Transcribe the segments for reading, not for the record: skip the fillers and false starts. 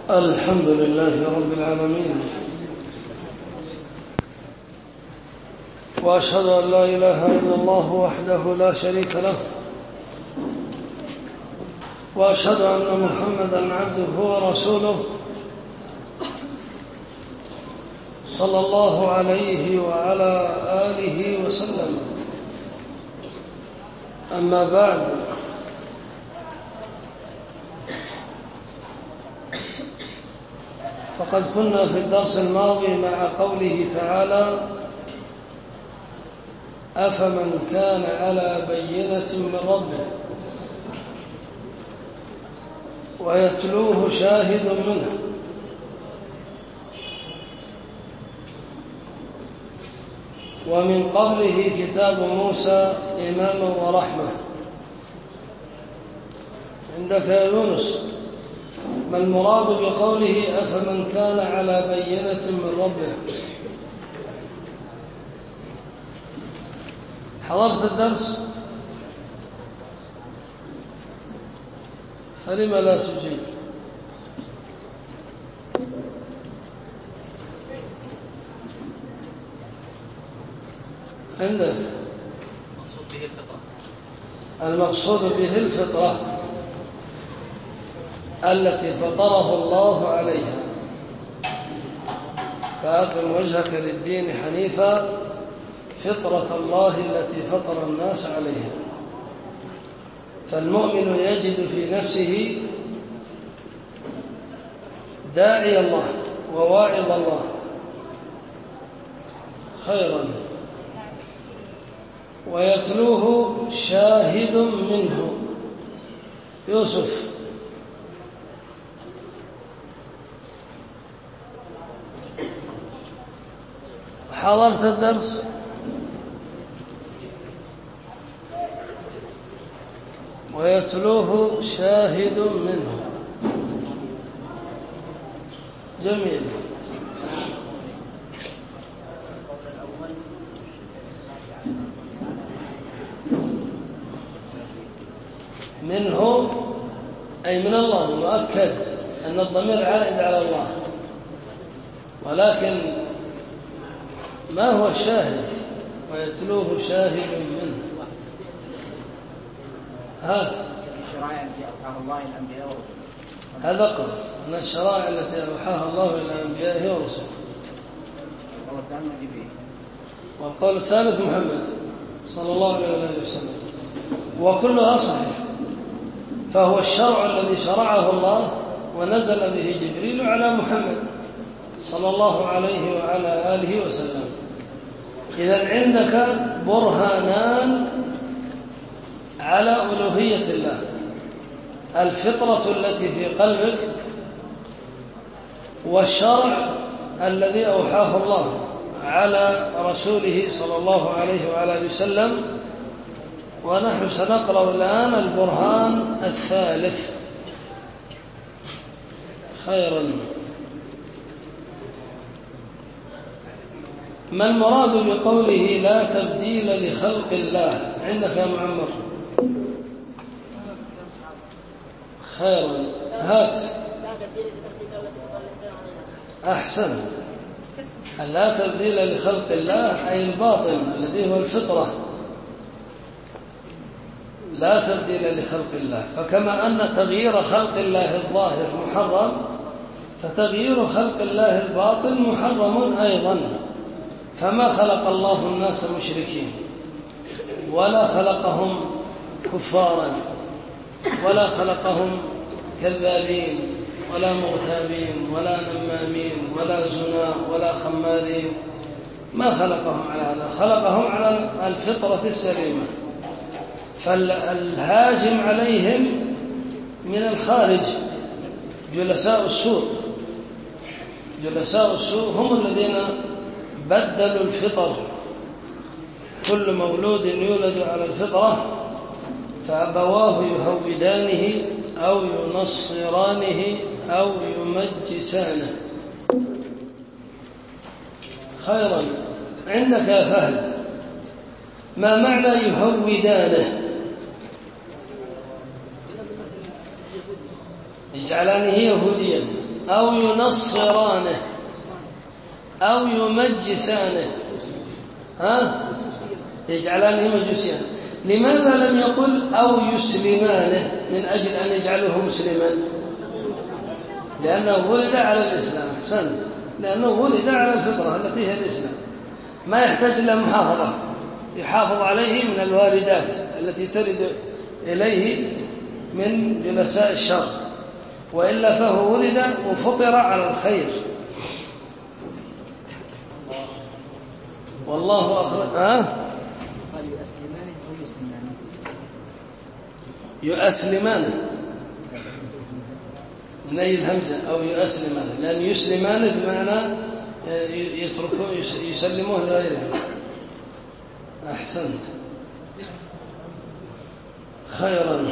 الحمد لله رب العالمين، وأشهد أن لا إله إلا الله وحده لا شريك له، وأشهد أن محمدًا عبده ورسوله صلى الله عليه وعلى آله وسلم. أما بعد، فقد كنا في الدرس الماضي مع قوله تعالى: أفمن كان على بينة من ربه ويتلوه شاهد منه ومن قبله كتاب موسى إماما ورحمة. عندك يا يونس ما المراد بقوله أفمن كان على بينة من ربه؟ حضرت الدرس؟ فلم لا تجيب؟ عندك المقصود به الفطرة التي فطره الله عليها، فأقم وجهك للدين حنيفا فطرة الله التي فطر الناس عليها. فالمؤمن يجد في نفسه داعي الله وواعظ الله خيرا، ويتلوه شاهد منه. يوسف، حضرت الدرس؟ ويتلوه شاهد منه. جميل. منه أي من الله، مؤكد أن الضمير عائد على الله، ولكن ما هو الشاهد؟ ويتلوه شاهد منه. هذا هذا قول من الشرائع التي أوحاها الله إلى أنبيائه ورسله. والقول الثالث محمد صلى الله عليه وسلم، وكلها صحيح. فهو الشرع الذي شرعه الله ونزل به جبريل على محمد صلى الله عليه وعلى آله وسلم. إذن عندك برهانان على ألوهية الله: الفطرة التي في قلبك، والشرع الذي أوحاه الله على رسوله صلى الله عليه وعلى آله وسلم. ونحن سنقرأ الآن البرهان الثالث. خيرا. ما المراد بقوله لا تبديل لخلق الله؟ عندك يا معمر؟ خيرا، هات. أحسنت. لا تبديل لخلق الله أي الباطن الذي هو الفطرة. لا تبديل لخلق الله. فكما أن تغيير خلق الله الظاهر محرم، فتغيير خلق الله الباطن محرم أيضا. فما خلق الله الناس مشركين، ولا خلقهم كفارا، ولا خلقهم كذابين، ولا مغتابين، ولا نمامين، ولا زنا، ولا خمارين. ما خلقهم على هذا، خلقهم على الفطرة السليمة. فالهاجم عليهم من الخارج جلساء السوء. جلساء السوء هم الذين بدلوا الفطر. كل مولود يولد على الفطرة فأبواه يهودانه أو ينصرانه أو يمجسانه. خيرا. عندك يا فهد ما معنى يهودانه؟ يجعلانه يهوديا. أو ينصرانه أو يمجسانه يجعلانه مجوسيا. لماذا لم يقل أو يسلمانه من أجل أن يجعله مسلما؟ لأنه ولد على الإسلام. أحسنت، لأنه ولد على الفطرة التي هي الإسلام، ما يحتاج إلى محافظة، يحافظ عليه من الواردات التي ترد إليه من جلساء الشر، وإلا فهو ولد وفطر على الخير. والله أخرج قال يؤسلمانه أو يسلمانه. يؤسلمانه من أي الهمزة أو يؤسلمانه، لأن يسلمانه بمعنى يتركوه يسلموه لغيرهم. أحسنت، خيرا.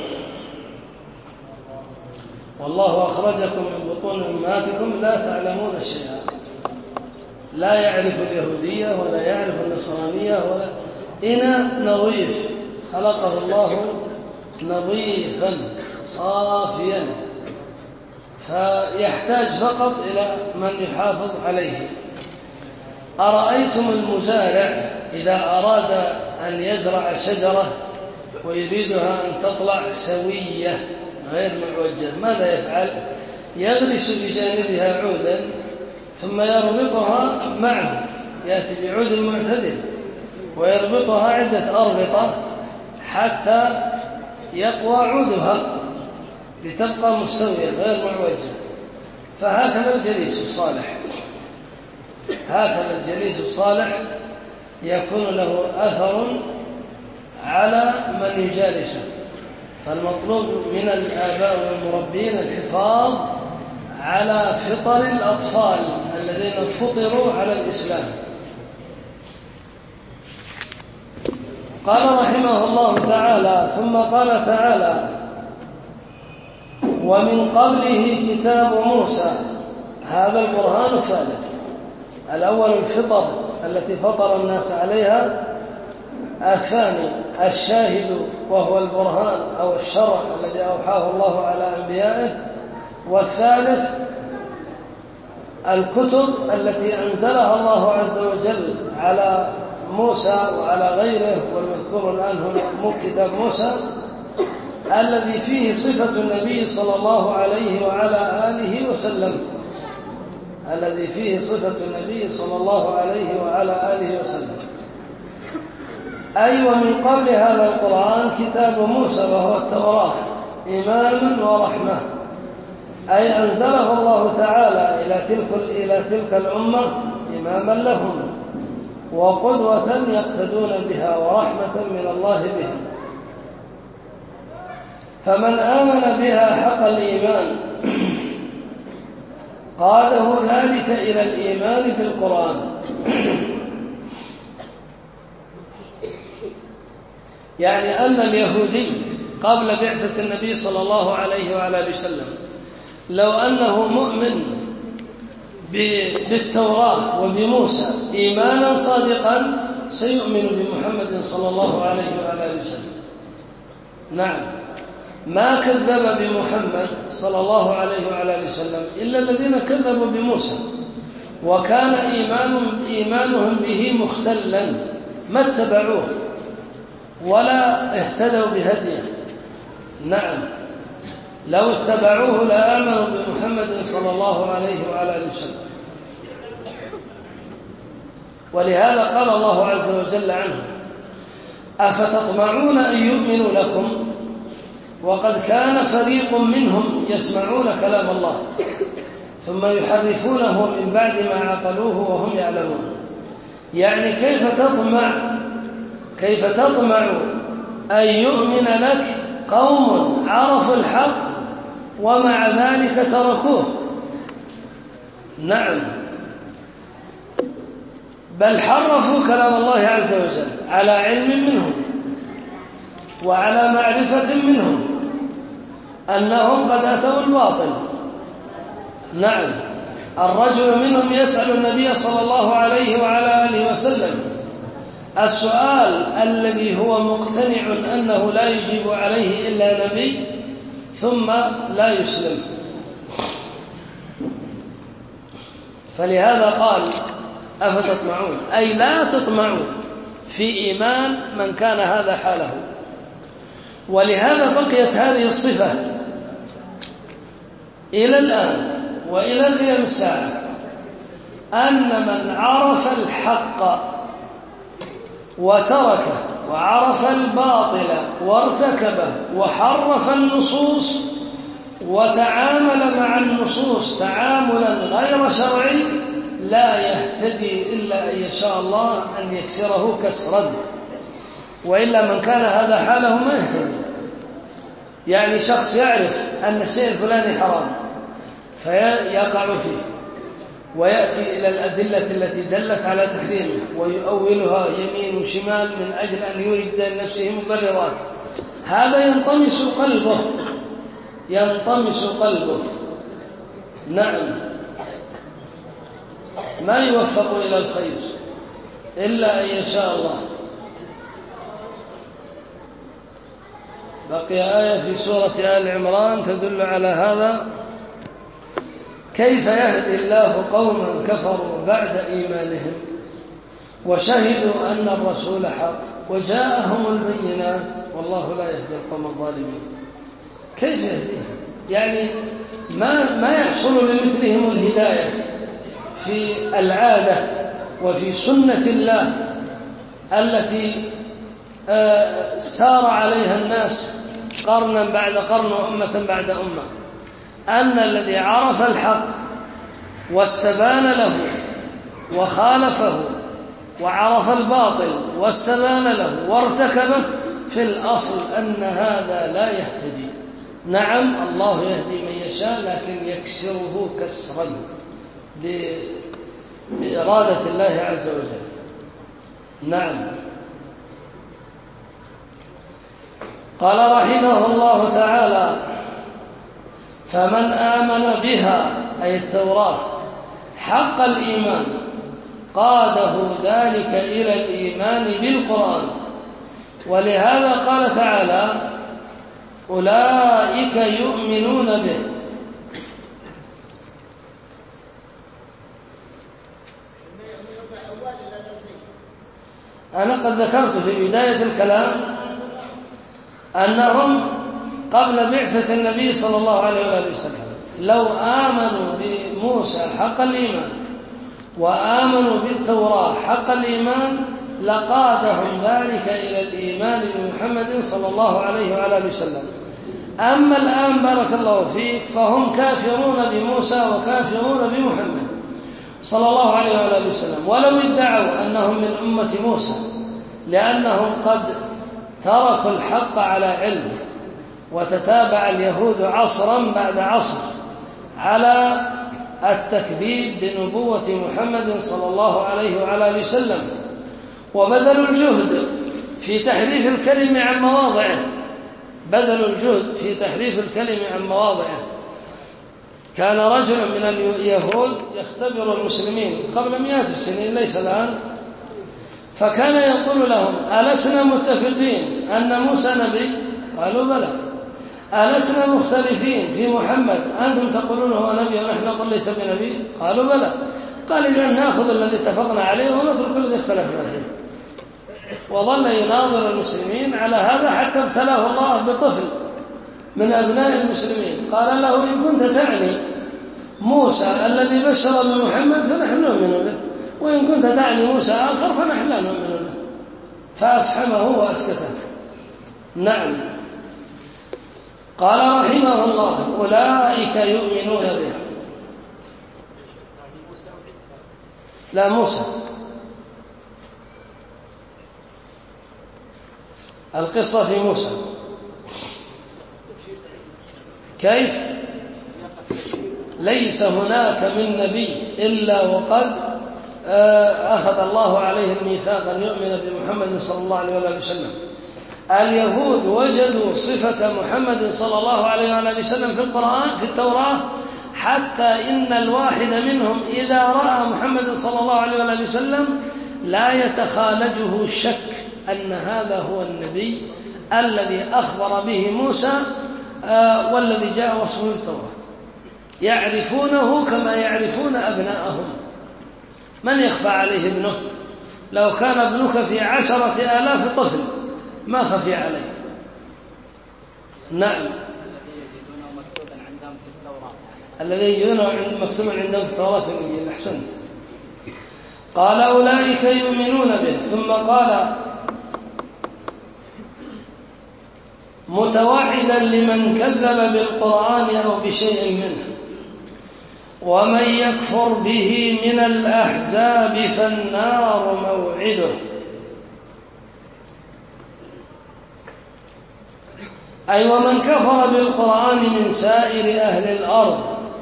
والله أخرجكم من بطون أمهاتكم لا تعلمون شيئا. لا يعرف اليهودية ولا يعرف النصرانية ولا إنا نظيف، خلقه الله نظيفا صافيا، فيحتاج فقط إلى من يحافظ عليه. أرأيتم المزارع إذا أراد أن يزرع شجرة ويريدها أن تطلع سوية غير معوجة، ماذا يفعل؟ يغرس بجانبها عودا ثم يربطها معه، يأتي بعود معتدل ويربطها عدة أربطة حتى يقوى عودها لتبقى مستوية غير معوجة. فهكذا الجليس الصالح، هكذا الجليس الصالح يكون له أثر على من يجالسه. فالمطلوب من الآباء والمربين الحفاظ على فطر الأطفال الذين فطروا على الإسلام. قال رحمه الله تعالى: ثم قال تعالى: ومن قبله كتاب موسى. هذا البرهان الثالث. الأول الفطر التي فطر الناس عليها، الثاني الشاهد وهو البرهان أو الشرع الذي أوحاه الله على أنبيائه، والثالث الكتب التي أنزلها الله عز وجل على موسى وعلى غيره، والمذكور الآن هنا كتاب موسى الذي فيه صفة النبي صلى الله عليه وعلى آله وسلم، الذي فيه صفة النبي صلى الله عليه وعلى آله وسلم. أي ومن قبل هذا القرآن كتاب موسى وهو التوراة إماما ورحمة، أي أنزله الله تعالى إلى تلك الأمة إماما لهم وقدوة يقتدون بها ورحمة من الله بهم. فمن آمن بها حق الإيمان قاده ذلك إلى الإيمان بالقرآن. يعني أن اليهودي قبل بعثة النبي صلى الله عليه وعلى وسلم لو أنه مؤمن بالتوراة وبموسى إيمانا صادقا سيؤمن بمحمد صلى الله عليه وعلى وسلم. نعم، ما كذب بمحمد صلى الله عليه وعلى وسلم إلا الذين كذبوا بموسى، وكان إيمانهم به مختلا، ما اتبعوه ولا اهتدوا بهديه. نعم، لو اتبعوه لآمنوا بمحمد صلى الله عليه وعلى وسلم. ولهذا قال الله عز وجل عنه: أفتطمعون أن يؤمنوا لكم وقد كان فريق منهم يسمعون كلام الله ثم يحرفونه من بعد ما عقلوه وهم يعلمون. يعني كيف تطمع أن يؤمن لك قوم عرفوا الحق ومع ذلك تركوه؟ نعم، بل حرفوا كلام الله عز وجل على علم منهم وعلى معرفة منهم أنهم قد أتوا الباطل. نعم، الرجل منهم يسأل النبي صلى الله عليه وعلى آله وسلم السؤال الذي هو مقتنع أنه لا يجيب عليه إلا نبي ثم لا يسلم. فلهذا قال أفتطمعون، أي لا تطمعوا في إيمان من كان هذا حاله. ولهذا بقيت هذه الصفة إلى الآن وإلى قيام الساعة، أن من عرف الحق وتركه وعرف الباطل وارتكبه وحرف النصوص وتعامل مع النصوص تعاملا غير شرعي لا يهتدي إلا أن يشاء الله أن يكسره كسرا، وإلا من كان هذا حاله ما يهتدي. يعني شخص يعرف أن الشيء الفلاني حرام فيقع فيه ويأتي إلى الأدلة التي دلت على تحريمه ويؤولها يمين وشمال من أجل أن يريد لنفسه مبررات، هذا ينطمس قلبه. نعم، ما يوفق إلى الخير إلا أن يشاء الله. بقي آية في سورة آل عمران تدل على هذا: كيف يهدي الله قوما كفروا بعد إيمانهم وشهدوا أن الرسول حق وجاءهم البينات والله لا يهدي القوم الظالمين. كيف يهديهم؟ يعني ما يحصل لمثلهم الهداية في العادة وفي سنة الله التي سار عليها الناس قرنا بعد قرن وأمة بعد أمة، أن الذي عرف الحق واستبان له وخالفه وعرف الباطل واستبان له وارتكبه، في الأصل أن هذا لا يهتدي. نعم، الله يهدي من يشاء لكن يكسره كسرا بإرادة الله عز وجل. نعم. قال رحمه الله تعالى: فمن آمن بها أي التوراة حق الإيمان قاده ذلك إلى الإيمان بالقرآن. ولهذا قال تعالى: أولئك يؤمنون به. أنا قد ذكرت في بداية الكلام أنهم قبل بعثة النبي صلى الله عليه وآله وسلم لو آمنوا بموسى حق الإيمان وآمنوا بالتوراة حق الإيمان لقادهم ذلك إلى الإيمان بمحمد صلى الله عليه وآله وسلم. أما الآن بارك الله فيك فهم كافرون بموسى وكافرون بمحمد صلى الله عليه وآله وسلم، ولو ادعوا أنهم من أمة موسى، لأنهم قد تركوا الحق على علم، وتتابع اليهود عصرا بعد عصر على التكذيب بنبوة محمد صلى الله عليه وآله وسلم، وبذلوا الجهد في تحريف الكلم عن مواضعه. كان رجل من اليهود يختبر المسلمين قبل 100 سنين ليس الآن، فكان يقول لهم: ألسنا متفقين أن موسى نبي؟ قالوا بلى. ألسنا مختلفين في محمد؟ أنتم تقولون هو نبي ونحن نقول ليس بنبي؟ قالوا بلى. قال: إذن نأخذ الذي اتفقنا عليه ونترك الذي اختلفنا فيه. وظل يناظر المسلمين على هذا حتى ابتلاه الله بطفل من أبناء المسلمين قال له: إن كنت تعني موسى الذي بشر بمحمد فنحن نؤمن به، وإن كنت تعني موسى آخر فنحن لا نؤمن به. فأفحمه وأسكته. نعم. قال رحمه الله: أولئك يؤمنون به. لا، موسى. القصة في موسى. كيف؟ ليس هناك من نبي إلا وقد أخذ الله عليه الميثاق أن يؤمن بمحمد صلى الله عليه وسلم. اليهود وجدوا صفة محمد صلى الله عليه وسلم في القرآن في التوراة، حتى إن الواحد منهم إذا رأى محمد صلى الله عليه وسلم لا يتخالجه الشك أن هذا هو النبي الذي أخبر به موسى والذي جاء وصفه في التوراة. يعرفونه كما يعرفون أبناءهم. من يخفى عليه ابنه؟ لو كان ابنك في 10,000 طفل ما خفي عليه. نعم. الذي يجدونه مكتوبا عندهم في التوراة والإنجيل. أحسنت. قال أولئك يؤمنون به. ثم قال متوعدا لمن كذب بالقرآن أو بشيء منه: ومن يكفر به من الأحزاب فالنار موعده. أي ومن كفر بالقرآن من سائر أهل الأرض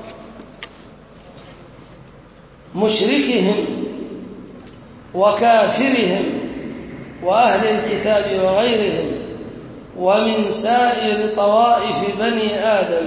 مشركهم وكافرهم وأهل الكتاب وغيرهم ومن سائر طوائف بني آدم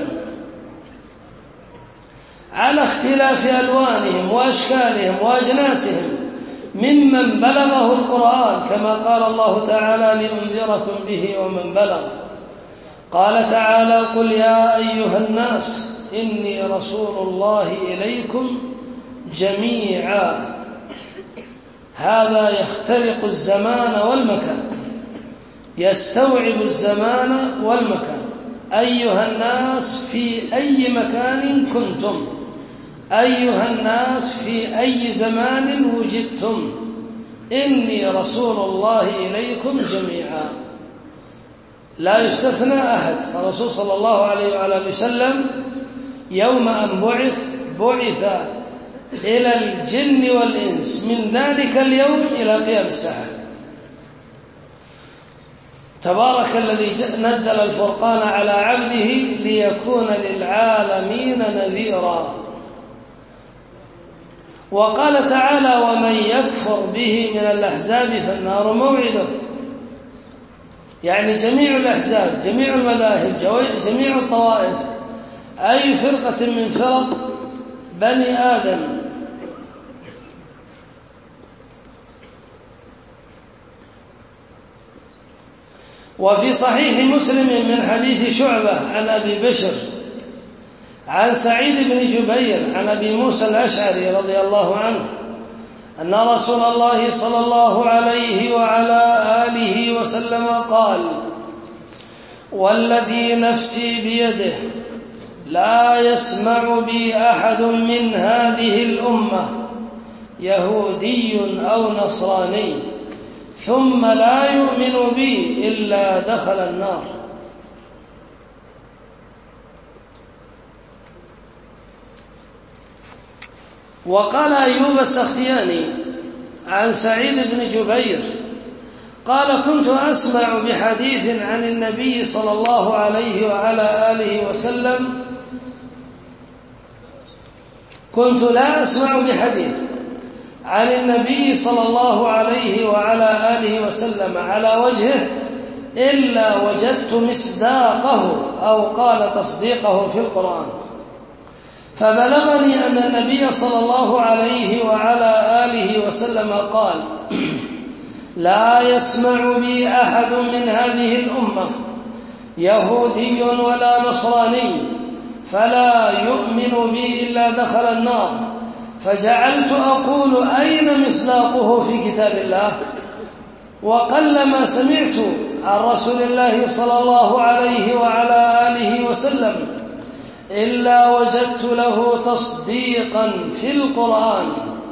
على اختلاف ألوانهم وأشكالهم وأجناسهم ممن بلغه القرآن، كما قال الله تعالى: لأنذركم به ومن بلغ. قال تعالى: قل يا أيها الناس إني رسول الله إليكم جميعا. هذا يخترق الزمان والمكان، يستوعب الزمان والمكان. أيها الناس في أي مكان كنتم، أيها الناس في أي زمان وجدتم، إني رسول الله إليكم جميعا. لا يستثنى أحد. فالرسول صلى الله عليه وعلى وسلم يوم أن بعث إلى الجن والإنس من ذلك اليوم إلى قيام الساعة. تبارك الذي نزل الفرقان على عبده ليكون للعالمين نذيرا. وقال تعالى: ومن يكفر به من الأحزاب فالنار موعده. يعني جميع الأحزاب، جميع المذاهب، جميع الطوائف، أي فرقة من فرق بني آدم وفي صحيح مسلم من حديث شعبة عن أبي بشر عن سعيد بن جبير عن أبي موسى الأشعري رضي الله عنه أن رسول الله صلى الله عليه وعلى آله وسلم قال: والذي نفسي بيده لا يسمع بي أحد من هذه الأمة يهودي أو نصراني ثم لا يؤمن بي إلا دخل النار. وقال أيوب السختياني عن سعيد بن جبير قال: كنت أسمع بحديث عن النبي صلى الله عليه وعلى آله وسلم، كنت لا أسمع بحديث عن النبي صلى الله عليه وعلى آله وسلم على وجهه إلا وجدت مصداقه أو قال تصديقه في القرآن. فبلغني أن النبي صلى الله عليه وعلى آله وسلم قال: لا يسمع بي أحد من هذه الأمة يهودي ولا نصراني فلا يؤمن بي إلا دخل النار. فجعلت أقول: أين مصداقه في كتاب الله؟ وقلما سمعت عن رسول الله صلى الله عليه وعلى آله وسلم إلا وجدت له تصديقا في القرآن،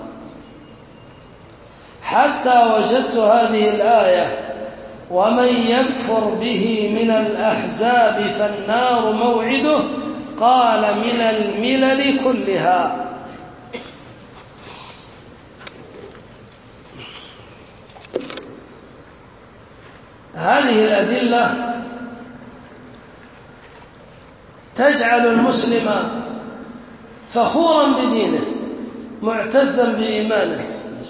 حتى وجدت هذه الآية: ومن يكفر به من الأحزاب فالنار موعده. قال: من الملل كلها. هذه الأدلة تجعل المسلم فخورا بدينه معتزا بإيمانه،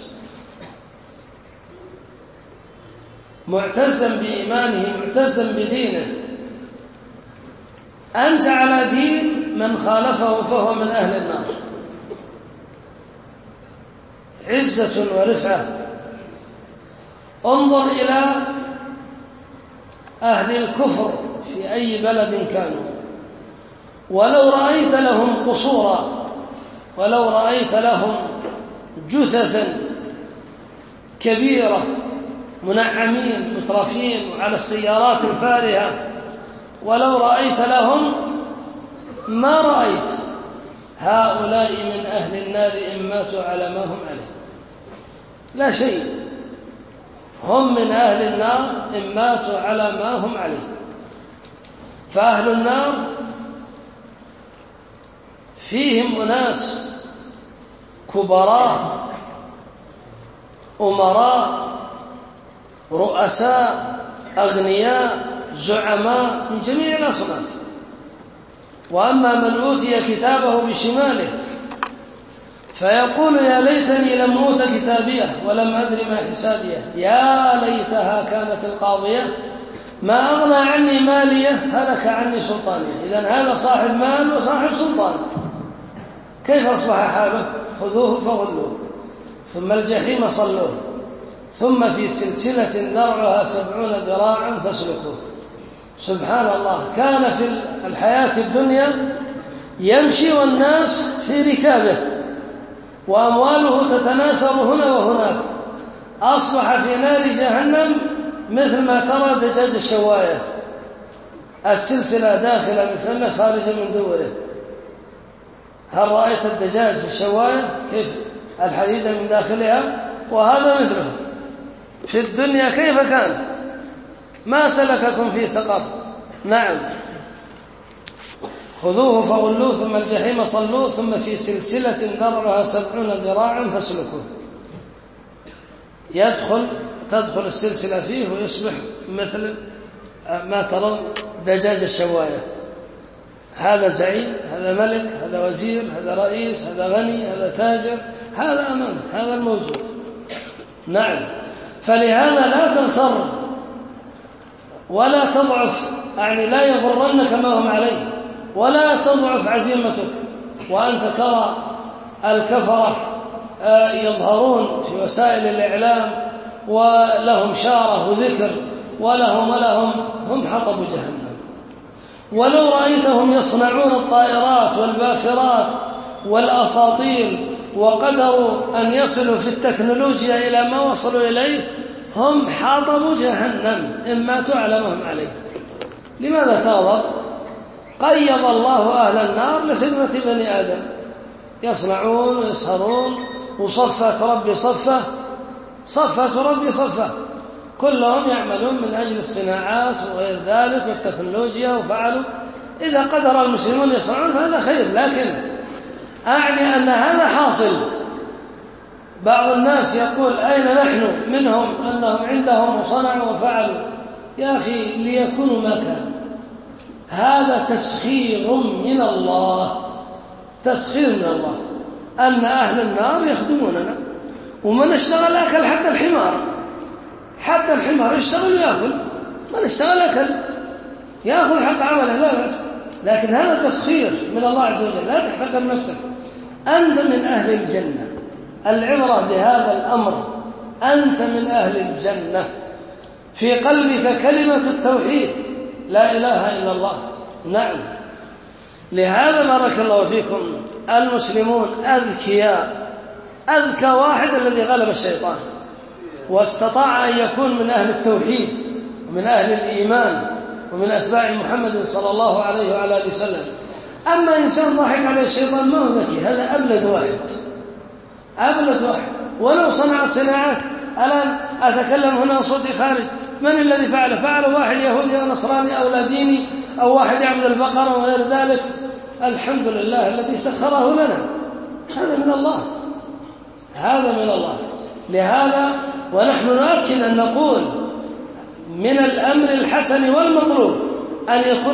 معتزا بإيمانه معتزا بدينه. أنت على دين من خالفه فهو من أهل النار. عزة ورفعة. انظر إلى أهل الكفر في أي بلد كانوا، ولو رأيت لهم قصورا، ولو رأيت لهم جثثا كبيرة منعمين مترفين على السيارات الفارهة، ولو رأيت لهم ما رأيت هؤلاء من أهل النار إن ماتوا على ما هم عليه، لا شيء، هم من أهل النار إن ماتوا على ما هم عليه. فأهل النار فيهم أناس كبراء أمراء رؤساء أغنياء زعماء من جميع الأصناف. وأما من أوتي كتابه بشماله فيقول يا ليتني لم أوت كتابيه ولم أدر ما حسابيه، يا ليتها كانت القاضية ما أغنى عني ماليه هلك عني سلطانيه. إذن هذا صاحب مال وصاحب سلطان، كيف أصبح حاله؟ خذوه فغلوه ثم الجحيم صلوه ثم في سلسلة ذرعها 70 ذراعا فاسلكوه. سبحان الله، كان في الحياة الدنيا يمشي والناس في ركابه وأمواله تتناثر هنا وهناك، أصبح في نار جهنم مثل ما ترى دجاج الشواية، السلسلة داخلة من فمه خارجة من دوره. هل رأيت الدجاج في الشواية كيف الحديدة من داخلها؟ وهذا مثله في الدنيا. كيف كان؟ ما سلككم في سقر؟ نعم، خذوه فغلوه ثم الجحيم صلوه ثم في سلسلة ذرعها 70 ذراعا فاسلكوه. تدخل السلسلة فيه ويصبح مثل ما ترون دجاج الشواية، هذا زعيم، هذا ملك، هذا وزير، هذا رئيس، هذا غني، هذا تاجر، هذا أمامك، هذا الموجود. نعم، فلهذا لا تغتر ولا تضعف، يعني لا يغرنك ما هم عليه، ولا تضعف عزيمتك وأنت ترى الكفرة يظهرون في وسائل الإعلام ولهم شارة وذكر ولهم هم حطب جهنم. ولو رأيتهم يصنعون الطائرات والباخرات والأساطيل وقدروا أن يصلوا في التكنولوجيا إلى ما وصلوا إليه، هم حطب جهنم إن ماتوا على ما هم عليه. لماذا تغضب؟ قيض الله أهل النار لخدمة بني آدم، يصنعون ويسهرون وصفة ربي صفة ربي صفة، كلهم يعملون من أجل الصناعات وغير ذلك والتكنولوجيا وفعلوا. إذا قدر المسلمون يصنعون فهذا خير، لكن أعني أن هذا حاصل. بعض الناس يقول أين نحن منهم أنهم عندهم وصنعوا وفعلوا؟ يا أخي ليكونوا ما كانوا، هذا تسخير من الله، تسخير من الله، أن أهل النار يخدموننا. ومن اشتغل أكل، حتى الحمار يشتغل ويأكل، من اشتغل أكل يأكل حق عمله لا بأس، لكن هذا تسخير من الله عز وجل. لا تحتقر نفسك، أنت من أهل الجنة، العبرة بهذا الأمر، أنت من أهل الجنة، في قلبك كلمة التوحيد لا إله إلا الله. نعم، لهذا بارك الله فيكم المسلمون أذكياء، أذكى واحد الذي غلب الشيطان واستطاع أن يكون من أهل التوحيد ومن أهل الإيمان ومن أتباع محمد صلى الله عليه وعلى آله وسلم. أما إنسان ضحك عليه الشيطان ما هو ذكي، هذا أبلد واحد ولو صنع الصناعات. الآن أتكلم هنا صوتي خارج، من الذي فعله واحد يهودي أو نصراني أو لا ديني أو واحد يعبد البقرة وغير ذلك. الحمد لله الذي سخره لنا، هذا من الله. لهذا ونحن نؤكد أن نقول من الأمر الحسن والمطلوب أن يكون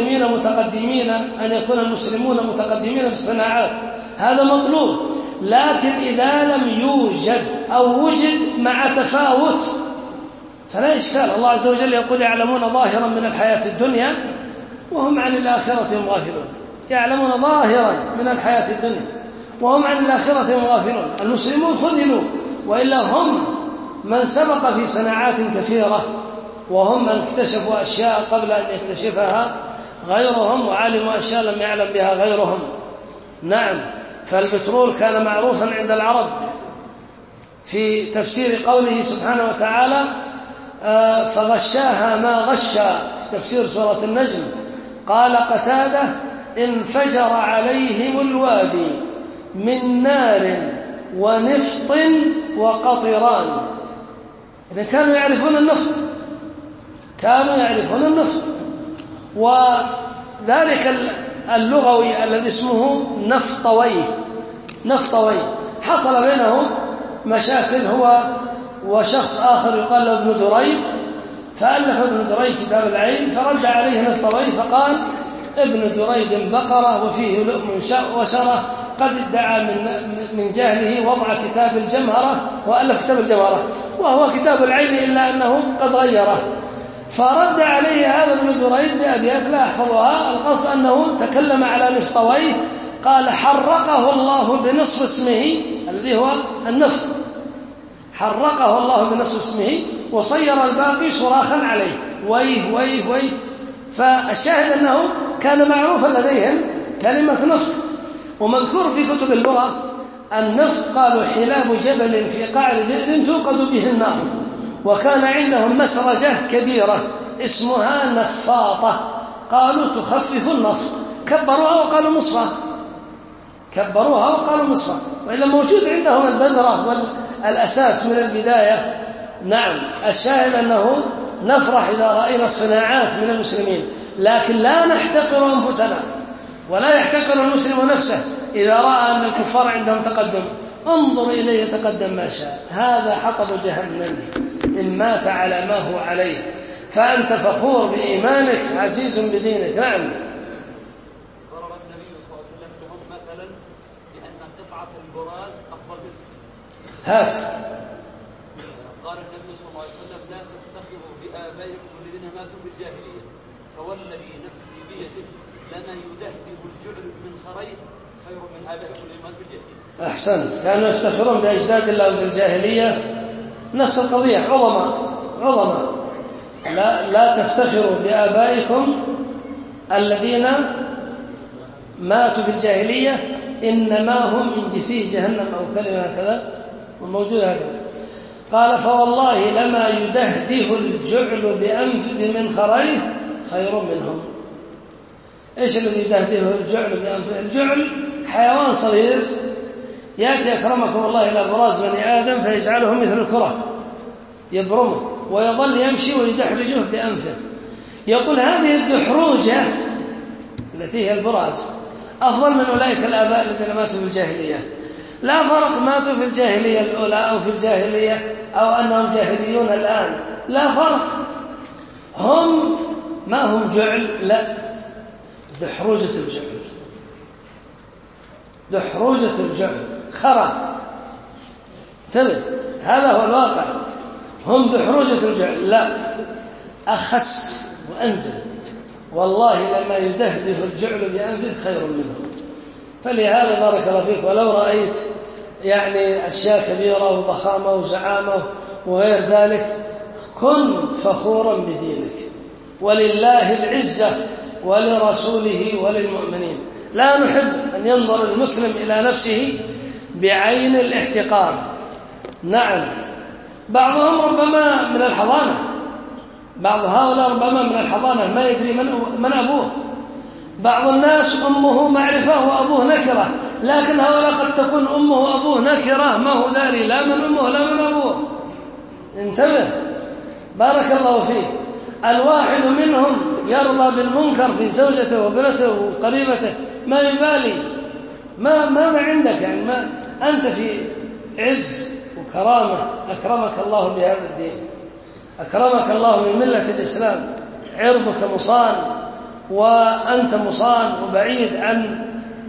المسلمون متقدمين في الصناعات، هذا مطلوب. لكن إذا لم يوجد أو وجد مع تفاوت فلا إشكال. الله عز وجل يقول يعلمون ظاهرا من الحياة الدنيا وهم عن الآخرة هم غافلون، يعلمون ظاهرا من الحياة الدنيا وهم عن الآخرة هم غافلون. المسلمون خذلوا، وإلا هم من سبق في صناعات كثيرة، وهم من اكتشفوا أشياء قبل أن يكتشفها غيرهم وعلموا أشياء لم يعلم بها غيرهم. نعم، فالبترول كان معروفا عند العرب. في تفسير قوله سبحانه وتعالى فغشاها ما غشا في تفسير سورة النجم، قال قتادة انفجر عليهم الوادي من نار ونفط وقطران. إذا كانوا يعرفون النفط، وذلك اللغوي الذي اسمه نفطوي حصل بينهم مشاكل هو وشخص آخر يقال له ابن دريد، فألف ابن دريد كتاب العين فرد عليه نفطوي فقال ابن دريد بقرة وفيه لؤم وشرة، قد ادعى من جهله وضع كتاب الجمهرة وألف كتاب الجمهرة وهو كتاب العين إلا أنه قد غيره. فرد عليه هذا ابن دريد بأبيات لا أحفظها، القصد أنه تكلم على نفطويه قال حرقه الله بنصف اسمه الذي هو النفط، حرقه الله بنصف اسمه وصير الباقي صراخا عليه ويه ويه ويه. فالشاهد أنه كان معروفا لديهم كلمة نفط. ومذكور في كتب اللغة النفط قالوا حلاب جبل في قعر بئر توقد به النار، وكان عندهم مسرجة كبيرة اسمها نفاطة، قالوا تخفف النفط، كبروها وقالوا مصفى، وإلا موجود عندهم البذرة والأساس من البداية. نعم، الشاهد أنه نفرح إذا رأينا الصناعات من المسلمين، لكن لا نحتقر أنفسنا، ولا يحتقر المسلم نفسه إذا رأى أن الكفار عندهم تقدم. انظر إليه يتقدم ما شاء، هذا حطب جهنم إن مات على ما هو عليه، فأنت فخور بإيمانك عزيز بدينك. نعم. ضرب النبي صلى الله عليه وسلم لهم مثلا بأن قطعة البراز أفضل منه. هات. قال النبي صلى الله عليه وسلم لا تفتخروا بآبائكم الذين ماتوا بالجاهلية، فوالذي نفسي بيده لما يدهده الجعل من خريف خير من آبائكم الذين ماتوا بالجاهلية. أحسنت، كانوا يفتخرون بأجداد الله بالجاهلية، نفس القضية. عظمة لا تفتخروا بآبائكم الذين ماتوا بالجاهلية إنما هم من جثي جهنم أو كلمة هكذا وموجودة هكذا. قال فوالله لما يدهده الجعل بأنف بمنخريه خير منهم. إيش الذي يدهده الجعل بأنف؟ الجعل حيوان صغير يأتي أكرمكم الله إلى براز بني آدم فيجعله مثل الكرة يبرمه ويظل يمشي ويدحرجه بأنفه. يقول هذه الدحروجة التي هي البراز أفضل من أولئك الآباء الذين ماتوا في الجاهلية. لا فرق ماتوا في الجاهلية الأولى أو في الجاهلية أو أنهم جاهليون الآن، لا فرق. هم ما هم جعل، لا، دحروجة الجعل خرى. انتبه، هذا هو الواقع. هم دحروجة الجعل، لا، أخس وأنزل. والله لما يدهده الجعل بأنفه خير منه. فلهذا بارك الله فيك، ولو رأيت يعني أشياء كبيرة وضخامة وزعامة وغير ذلك كن فخورا بدينك، ولله العزة ولرسوله وللمؤمنين. لا نحب أن ينظر المسلم إلى نفسه بعين الاحتقار. نعم، بعضهم ربما من الحضانة، بعض هؤلاء ربما من الحضانة ما يدري من أبوه. بعض الناس أمه معرفة وأبوه نكرة، لكن هؤلاء قد تكون أمه وأبوه نكرة ما هو داري لا من أمه لا من أبوه. انتبه، بارك الله فيه. الواحد منهم يرضى بالمنكر في زوجته وبنته وقريبته ما يبالي. ماذا عندك يعني؟ ما أنت في عز وكرامة، أكرمك الله بهذا الدين، أكرمك الله من ملة الإسلام، عرضك مصان وأنت مصان وبعيد عن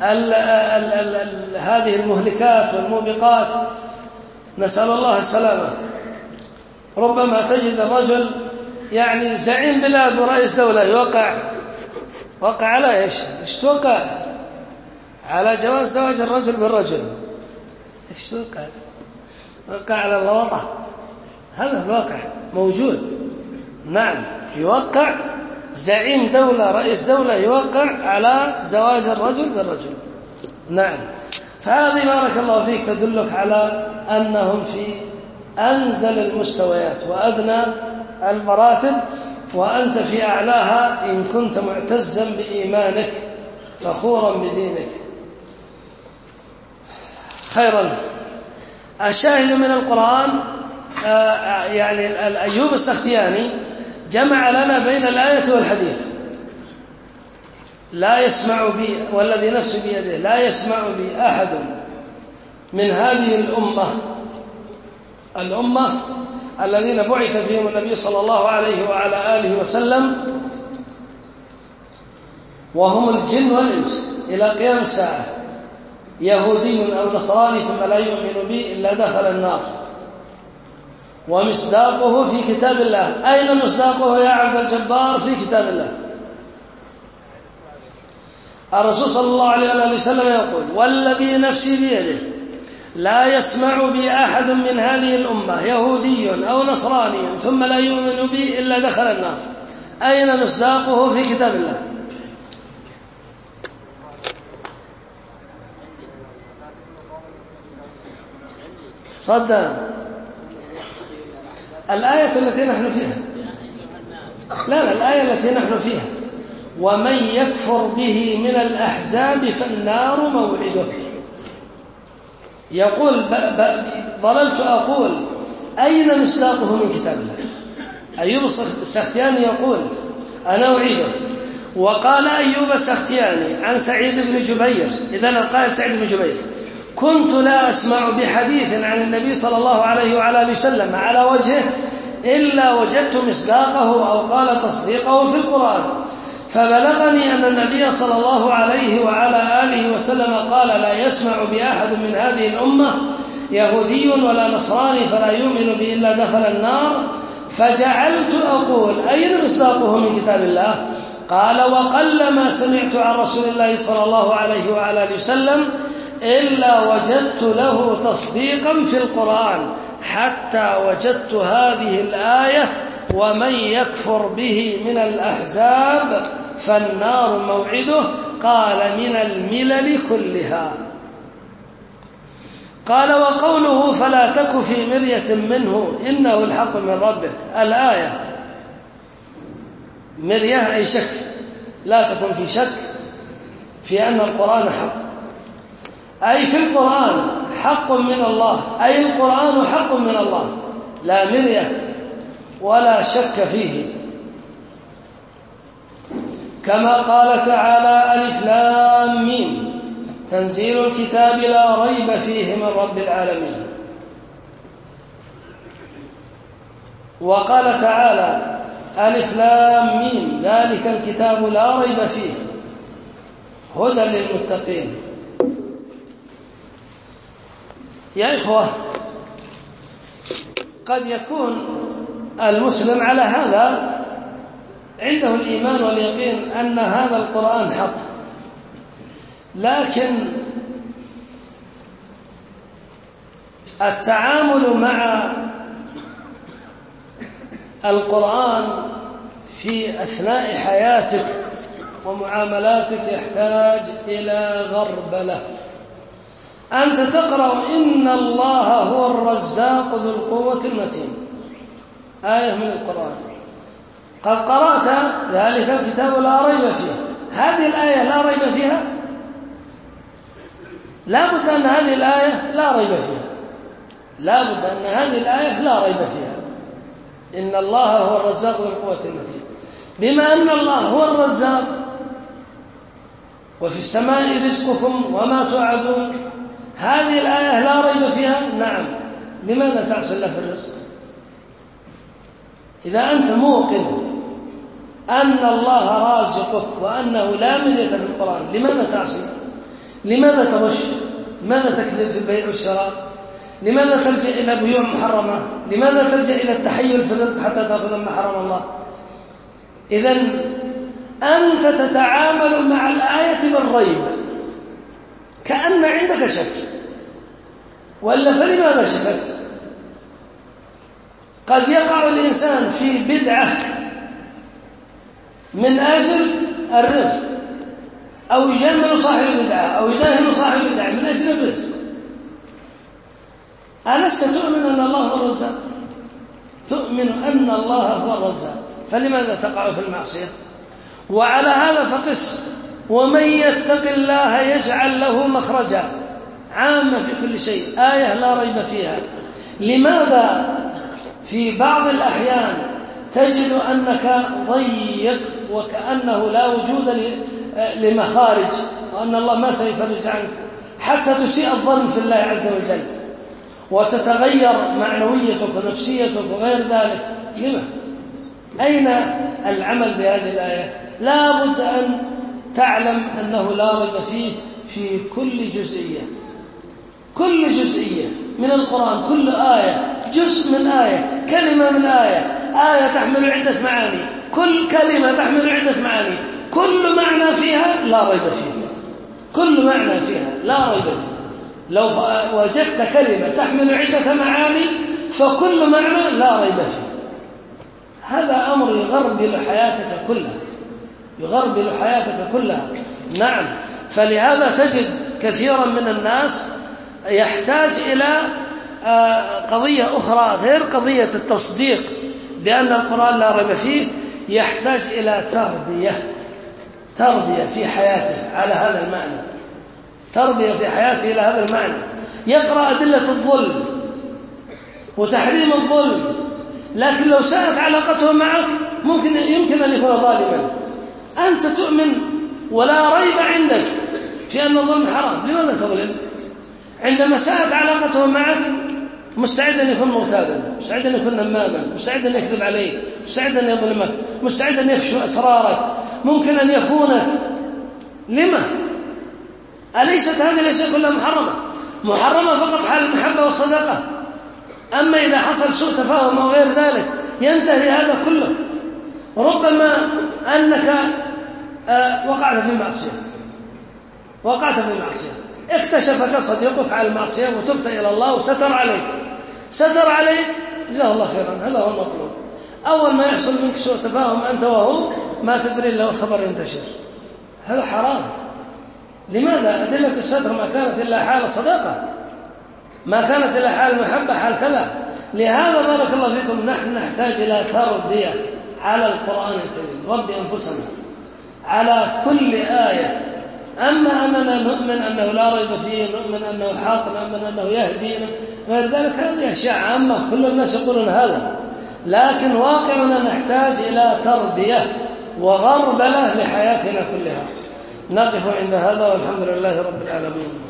هذه المهلكات والموبقات، نسأل الله السلامة. ربما تجد الرجل يعني زعيم بلاد ورئيس دولة يوقع على إيش توقع؟ على جواز زواج الرجل بالرجل. إيش توقع على اللواطة. هذا الواقع موجود. نعم، يوقع زعيم دولة رئيس دولة يوقع على زواج الرجل بالرجل. نعم. فهذه بارك الله فيك تدلك على أنهم في أنزل المستويات وأدنى المراتب، وأنت في أعلاها إن كنت معتزا بإيمانك فخورا بدينك. خيرا. الشاهد من القرآن يعني أيوب السختياني جمع لنا بين الآية والحديث. لا يسمع بي والذي نفسي بيده لا يسمع بي أحد من هذه الأمة الذين بعث فيهم النبي صلى الله عليه وعلى آله وسلم وهم الجن والإنس إلى قيام الساعة، يهودي أو نصراني ثم لا يؤمن بي إلا دخل النار. ومصداقه في كتاب الله. أين مصداقه يا عبد الجبار؟ في كتاب الله. الرسول صلى الله عليه وسلم يقول: والذي نفسي بيده لا يسمع بي أحد من هذه الأمة يهودي أو نصراني ثم لا يؤمن بي إلا دخل النار. أين مصداقه؟ في كتاب الله. صدق. الآية التي نحن فيها، لا الآية التي نحن فيها: ومن يكفر به من الأحزاب فالنار موعده. يقول ظللت أقول أين مصداقه من كتاب الله؟ أيوب السختياني يقول أنا أعيده. وقال أيوب السختياني عن سعيد بن جبير، إذن القائل سعيد بن جبير: كنت لا أسمع بحديث عن النبي صلى الله عليه وعلى آله وسلم على وجهه إلا وجدت مصداقه أو قال تصديقه في القرآن، فبلغني أن النبي صلى الله عليه وعلى آله وسلم قال: لا يسمع بأحد من هذه الأمة يهودي ولا نصراني فلا يؤمن بي إلا دخل النار. فجعلت أقول أين مصداقه من كتاب الله؟ قال: وقل ما سمعت عن رسول الله صلى الله عليه وعلى آله وسلم إلا وجدت له تصديقا في القرآن حتى وجدت هذه الآية: ومن يكفر به من الأحزاب فالنار موعده. قال: من الملل كلها. قال: وقوله فلا تك في مرية منه إنه الحق من ربك. الآية مرية أي شك، لا تكن في شك في أن القرآن حق، أي في القرآن حق من الله، أي القرآن حق من الله، لا مرية ولا شك فيه. كما قال تعالى: ألف لام ميم تنزيل الكتاب لا ريب فيه من رب العالمين. وقال تعالى: ألف لام ميم ذلك الكتاب لا ريب فيه هدى للمتقين. يا إخوة، قد يكون المسلم على هذا عنده الإيمان واليقين أن هذا القرآن حق، لكن التعامل مع القرآن في أثناء حياتك ومعاملاتك يحتاج إلى غربلة. أنت تقرأ إن الله هو الرزاق ذو القوة المتين، آية من القرآن، قد قرأت ذلك الكتاب لا ريب فيه. هذه الآية لا ريب فيها؟ لا بد أن هذه الآية لا ريب فيها، لا بد أن هذه الآية لا ريب فيها. إن الله هو الرزاق ذو القوة المتين. بما أن الله هو الرزاق وفي السماء رزقكم وما توعدون، هذه الآية لا ريب فيها. نعم، لماذا تعصي الله في الرزق؟ إذا أنت موقن أن الله رازقك وأنه لا مرية في القرآن، لماذا تعصي؟ لماذا تغش؟ لماذا تكذب في البيع والشراء؟ لماذا تلجأ إلى بيوع محرمة؟ لماذا تلجأ إلى التحيل في الرزق حتى تأخذ ما حرم الله؟ إذن أنت تتعامل مع الآية بالريب كأن عندك شك، وإلا فلماذا شكت؟ قد يقع الإنسان في بدعة من أجل الرزق، أو يجمل صاحب البدعة أو يداهن صاحب البدعة من أجل الرزق. ألست تؤمن أن الله هو الرزاق؟ تؤمن أن الله هو الرزاق، فلماذا تقع في المعصية؟ وعلى هذا فقس: ومن يتق الله يجعل له مخرجا، عامة في كل شيء، آية لا ريب فيها. لماذا في بعض الأحيان تجد أنك ضيق وكأنه لا وجود لمخارج، وأن الله ما سيفرج عنك، حتى تسيء الظن في الله عز وجل وتتغير معنويتك ونفسيتك وغير ذلك؟ لما؟ أين العمل بهذه الآية؟ لا بد أن تعلم أنه لا ريب فيه في كل جزئية، كل جزئية من القرآن، كل آية جزء من آية، كلمة من آية، آية تحمل عدة معاني، كل كلمة تحمل عدة معاني، كل معنى فيها لا ريب فيه، كل معنى فيها لا ريب فيه. لو وجدت كلمة تحمل عدة معاني فكل معنى لا ريب فيه. هذا أمر يغربل حياتك كلها، يغربل حياتك كلها. نعم، فلهذا تجد كثيرا من الناس يحتاج إلى قضية أخرى غير قضية التصديق بأن القرآن لا ريب فيه، يحتاج إلى تربية في حياته على هذا المعنى، تربية في حياته إلى هذا المعنى. يقرأ أدلة الظلم وتحريم الظلم، لكن لو ساءت علاقته معك يمكن أن يكون ظالما. أنت تؤمن ولا ريب عندك في أن الظلم حرام، لماذا تظلم؟ عندما ساءت علاقته معك مستعد أن يكون مغتابا، مستعد أن يكون نماما، مستعد أن يكذب عليك، مستعد أن يظلمك، مستعد أن يفشو أسرارك، ممكن أن يخونك. لما؟ أليست هذه الأشياء كلها محرمة فقط حال المحبة والصداقة؟ أما إذا حصل سوء تفاهم أو غير ذلك ينتهي هذا كله. ربما أنك وقعت في معصية، اكتشفك صديقك على المعصية وتبت إلى الله وستر عليك، جزاه الله خيرا، هذا هو المطلوب. أول ما يحصل منك سوء تفاهم أنت وهو ما تدري إلا والخبر ينتشر، هذا حرام. لماذا؟ أدلة الستر ما كانت إلا حال صداقة، ما كانت إلا حال محبة، حال كذا. لهذا بارك الله فيكم نحن نحتاج إلى تربية على القرآن الكريم، ربي أنفسنا على كل آية. أما أننا نؤمن أنه لا ريب فيه، نؤمن أنه حق، نؤمن أنه يهدي، غير ذلك هذه أشياء عامة كل الناس يقولون هذا، لكن واقعنا نحتاج إلى تربية وغربلة لحياتنا كلها. نقف عند هذا والحمد لله رب العالمين.